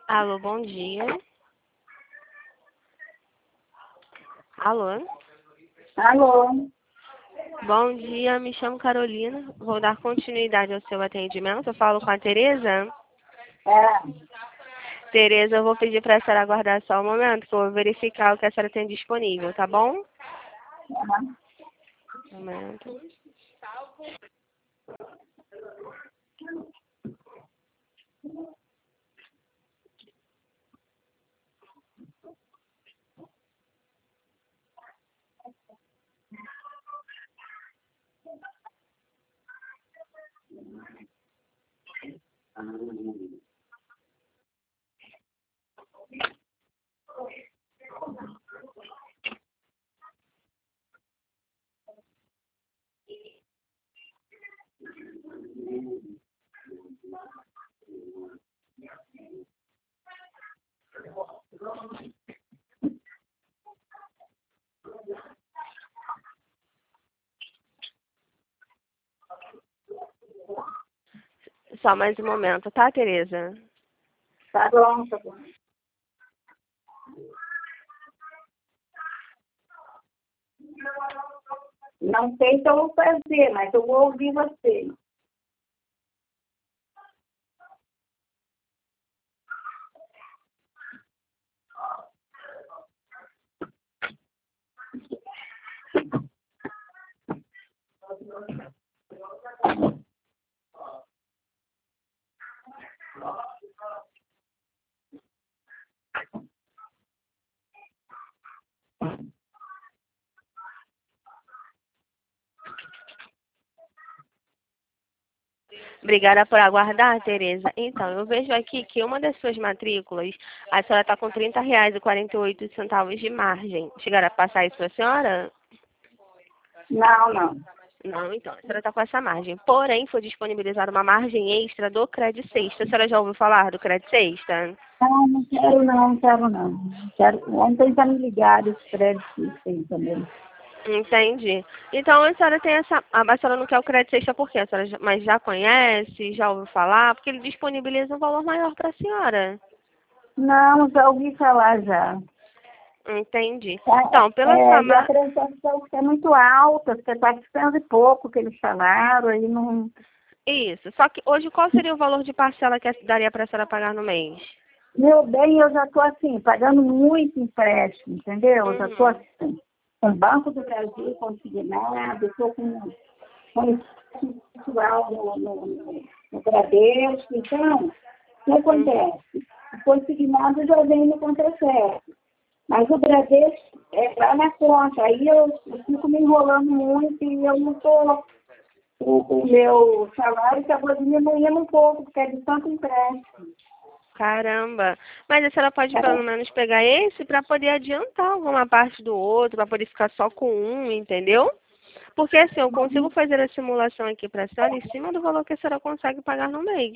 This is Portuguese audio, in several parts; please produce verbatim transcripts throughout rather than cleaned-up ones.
Alô, bom dia. Alô? Alô? Bom dia, me chamo Carolina. Vou dar continuidade ao seu atendimento. Eu falo com a Tereza. É. Tereza, eu vou pedir para a senhora aguardar só um momento, que eu vou verificar o que a senhora tem disponível, tá bom? Uhum. Um momento. Só mais um momento, tá, Tereza? Tá bom, tá bom. Não sei se eu vou fazer, mas eu vou ouvir você. Obrigada por aguardar, Tereza. Então, eu vejo aqui que uma das suas matrículas, a senhora está com trinta reais e quarenta e oito centavos de margem. Chegaram a passar isso para a senhora? Não, não. Não, então, a senhora está com essa margem. Porém, foi disponibilizada uma margem extra do Cred Sexta. A senhora já ouviu falar do Cred Sexta? Não, não quero não, não quero não. Quero... Ontem já me ligaram os créditos aí também. Entendi. Então, a senhora tem essa... A senhora não quer o Cred Sexta por quê? A senhora já... Mas já conhece, já ouviu falar? Porque ele disponibiliza um valor maior para a senhora. Não, já ouvi falar já. Entendi. É, Então, pela é, sua... e a Ma... prestação é muito alta, porque é quatrocentos e pouco que eles falaram, aí não... Isso. Só que hoje, qual seria o valor de parcela que daria para a senhora pagar no mês? Meu bem, eu já estou assim, pagando muito empréstimo, entendeu? Eu já estou Uhum. assim, com o Banco do Brasil consignado, estou com com empréstimo pessoal no, no, no, no Bradesco, então, o que Uhum. acontece? O consignado já vem no contra-certo, mas o Bradesco é lá na conta, aí eu, eu fico me enrolando muito e eu não estou, o, o meu salário acabou diminuindo um pouco, porque é de tanto empréstimo. Caramba. Mas a senhora pode pelo menos pegar esse para poder adiantar alguma parte do outro, para poder ficar só com um, entendeu? Porque assim, eu consigo fazer a simulação aqui para a senhora em cima do valor que a senhora consegue pagar no mês.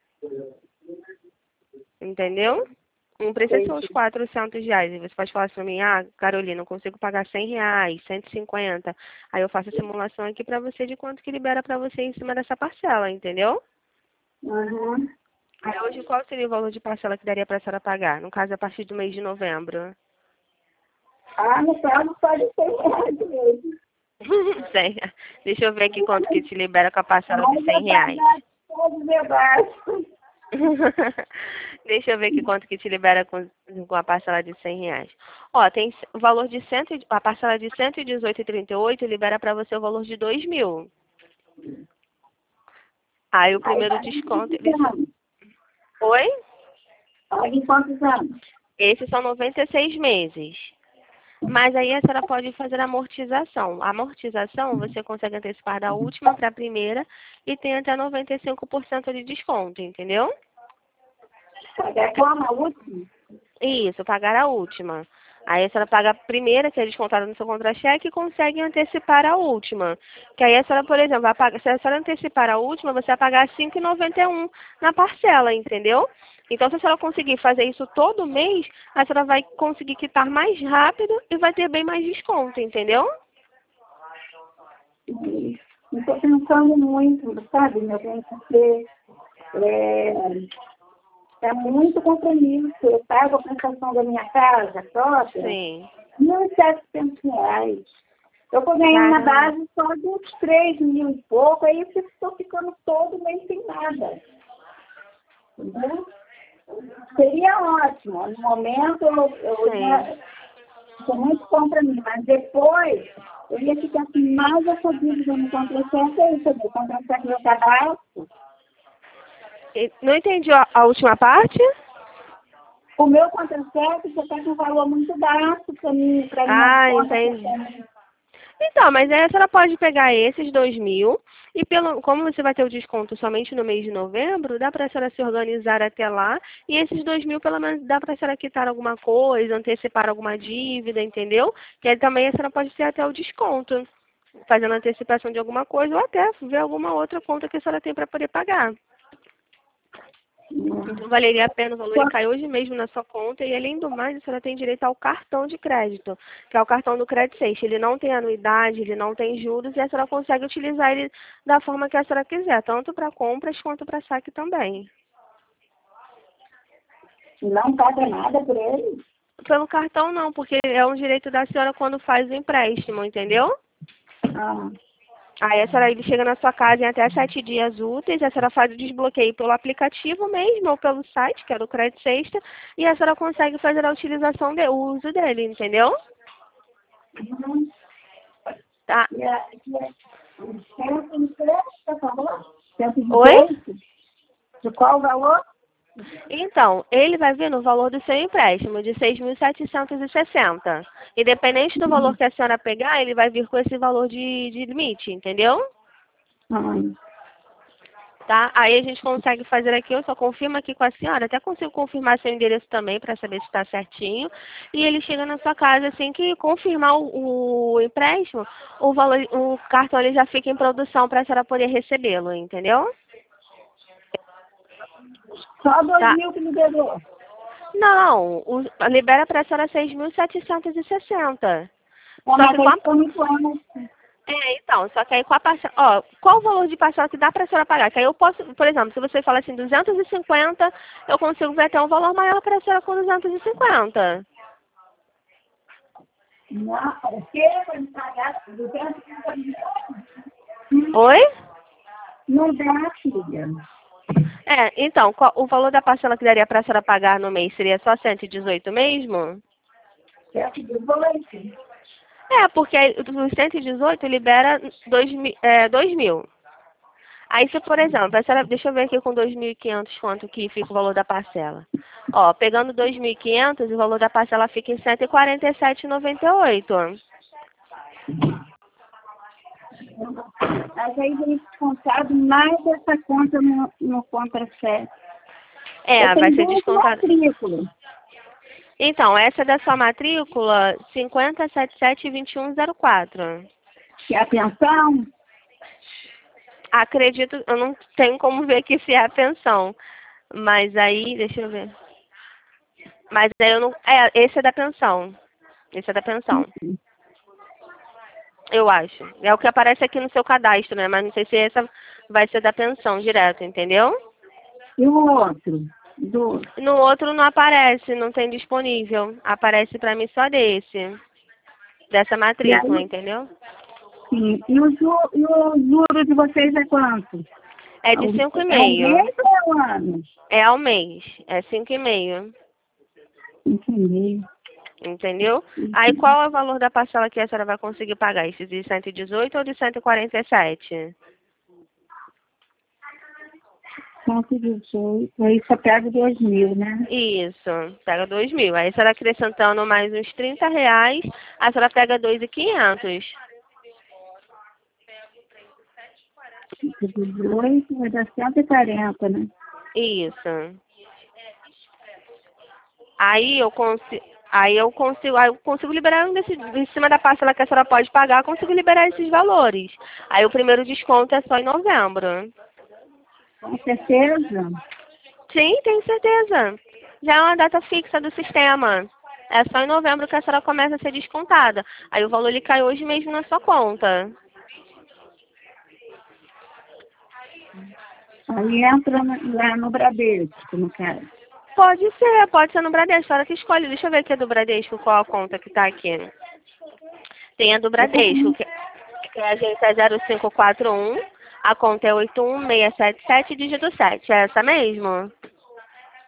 Entendeu? Não precisa ser os quatrocentos reais. E você pode falar assim para mim, ah, Carolina, eu consigo pagar cem reais, cento e cinquenta. Aí eu faço a simulação aqui para você de quanto que libera para você em cima dessa parcela, entendeu? Uhum. Aí hoje qual seria o valor de parcela que daria para a senhora pagar? No caso, a partir do mês de novembro. Ah, no caso pode ser reais mesmo. cem. Deixa eu ver aqui quanto que te libera com a parcela de Mas cem eu reais. pagar todos verdade. Deixa eu ver aqui quanto que te libera com, com a parcela de cem reais. Ó, tem o valor de cem, a parcela de cento e dezoito e trinta e oito libera para você o valor de dois mil. Aí o Aí primeiro paga em desconto, quantos ele só... anos? Oi? Paga em quantos anos? Esses são noventa e seis meses. Mas aí a senhora pode fazer a amortização. A amortização você consegue antecipar da última para a primeira e tem até noventa e cinco por cento de desconto, entendeu? Pagar como a última? Isso, pagar a última. Aí a senhora paga a primeira, que é descontada no seu contra-cheque, e consegue antecipar a última. Que aí a senhora, por exemplo, vai pagar, se a senhora antecipar a última, você vai pagar cinco reais e noventa e um na parcela, entendeu? Então, se a senhora conseguir fazer isso todo mês, a senhora vai conseguir quitar mais rápido e vai ter bem mais desconto, entendeu? Não estou pensando muito, sabe, meu bem, porque é, é muito compromisso. Eu pago a prestação da minha casa própria, Sim. mil e setecentos reais. Eu vou ganhar na base só de uns três mil e pouco, aí eu estou ficando todo mês sem nada. Entendeu? Seria ótimo. No momento, eu, eu ia, foi muito bom para mim, mas depois eu ia ficar com mais essa dívida no contra-cheque, aí eu o contra-cheque meu cadastro. Não entendi a, a última parte? O meu contra-cheque já está com um valor muito baixo para mim, para minha Ah, conta. entendi. Então, mas aí a senhora pode pegar esses dois mil e pelo, como você vai ter o desconto somente no mês de novembro, dá para a senhora se organizar até lá e esses dois mil pelo menos dá para a senhora quitar alguma coisa, antecipar alguma dívida, entendeu? Que aí também a senhora pode ter até o desconto, fazendo antecipação de alguma coisa ou até ver alguma outra conta que a senhora tem para poder pagar. Então, valeria a pena, o valor ele cai hoje mesmo na sua conta e, além do mais, a senhora tem direito ao cartão de crédito, que é o cartão do Credit Safe. Ele não tem anuidade, ele não tem juros e a senhora consegue utilizar ele da forma que a senhora quiser, tanto para compras quanto para saque também. Não paga nada por ele? Pelo cartão não, porque é um direito da senhora quando faz o empréstimo, entendeu? Ah. Aí a senhora ele chega na sua casa em até sete dias úteis, a senhora faz o desbloqueio pelo aplicativo mesmo ou pelo site, que é do Credit Sexta, e a senhora consegue fazer a utilização, de, o uso dele, entendeu? Uhum. Tá. E a, e a, tempo de crédito, por favor? Tempo de Oi? crédito? De qual valor? Então, ele vai vir no valor do seu empréstimo, de seis mil setecentos e sessenta. Independente do valor que a senhora pegar, ele vai vir com esse valor de, de limite, entendeu? Hum. Tá? Aí a gente consegue fazer aqui, eu só confirmo aqui com a senhora, até consigo confirmar seu endereço também para saber se está certinho. E ele chega na sua casa, assim que confirmar o, o empréstimo, o, valor, o cartão ele já fica em produção para a senhora poder recebê-lo, entendeu? Só dois Tá. mil que liberou. Não, o, libera para a senhora seis mil setecentos e sessenta. É, Só mas que aí com a... ficou muito ano. É, então, só que aí com a parcela, ó, qual o valor de parcela que dá para a senhora pagar? Que aí eu posso, por exemplo, se você fala assim, duzentos e cinquenta, eu consigo ver até um valor maior para a senhora com duzentos e cinquenta. Não, porque para me pagar duzentos e cinquenta. Oi? Não dá, filha. É, então, qual, o valor da parcela que daria para a senhora pagar no mês seria só cento e dezoito mesmo? cento e dezoito. É, porque aí os cento e dezoito libera dois mil. É, dois mil. Aí, se, por exemplo, a senhora, deixa eu ver aqui com dois mil e quinhentos quanto que fica o valor da parcela. Ó, pegando dois mil e quinhentos, o valor da parcela fica em cento e quarenta e sete reais e noventa e oito centavos. Mas aí vem descontado mais essa conta no, no contra-cheque. É, vai ser duas descontado. matrículas. Então, essa é da sua matrícula cinquenta setenta e sete vinte e um zero quatro. Que é a pensão? Acredito, eu não tenho como ver aqui se é a pensão. Mas aí, deixa eu ver. Mas aí eu não. É, esse é da pensão. Esse é da pensão. Eu acho. É o que aparece aqui no seu cadastro, né? Mas não sei se essa vai ser da pensão direto, entendeu? E o outro? Do... No outro não aparece, não tem disponível. Aparece pra mim só desse. Dessa E, matrícula, aí, entendeu? sim. E, o ju... e o juro de vocês é quanto? É É de um cinco e é um meio. mês ou é um ano? É ao mês. É cinco e meio. Cinco e meio. Entendeu? Aí qual é o valor da parcela que a senhora vai conseguir pagar? Esse de cento e dezoito ou de cento e quarenta e sete? cento e dezoito. Aí só pega dois mil, né? Isso, pega dois mil. Aí a senhora acrescentando mais uns trinta reais, a senhora pega dois mil e quinhentos. cento e dezoito vai dar cento e quarenta, né? Isso. Aí eu consigo, aí eu consigo, aí eu consigo liberar um desse, em cima da parcela que a senhora pode pagar, eu consigo liberar esses valores. Aí o primeiro desconto é só em novembro. Com certeza. Sim, tenho certeza. Já é uma data fixa do sistema. É só em novembro que a senhora começa a ser descontada. Aí o valor ele cai hoje mesmo na sua conta. Aí entra no- lá no Bradesco, no caso. Pode ser, pode ser no Bradesco. A hora que escolhe. Deixa eu ver aqui a do Bradesco, qual a conta que tá aqui. Tem a do Bradesco, que, que a agência é zero cinco quatro um, a conta é oito um seis sete sete, dígito sete. É essa mesmo?